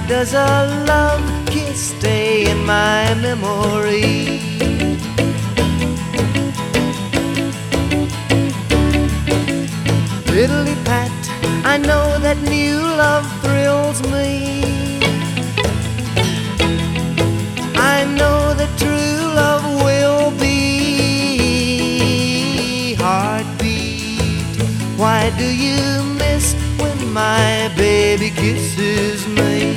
does a love kiss stay in my memory? Fiddly pat, I know that new love thrills me. I know that true love will be. Heartbeat, why do you miss when my baby kisses me?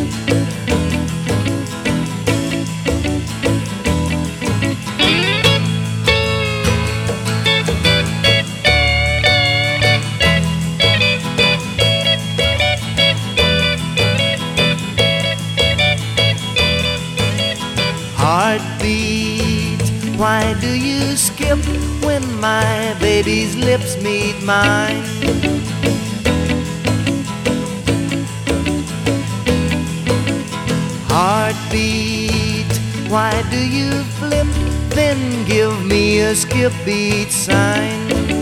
Heartbeat, why do you skip when my baby's lips meet mine? Heartbeat, why do you flip, then give me a skip beat sign?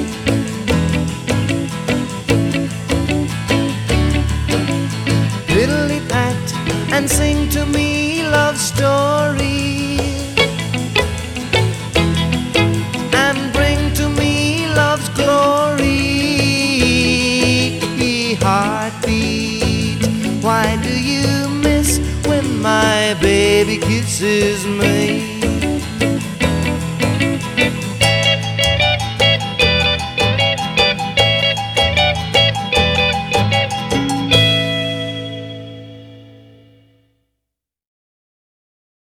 Fiddly pat, and sing to me love stories, and bring to me love's glory. Heartbeat, why do you miss when my baby kisses me?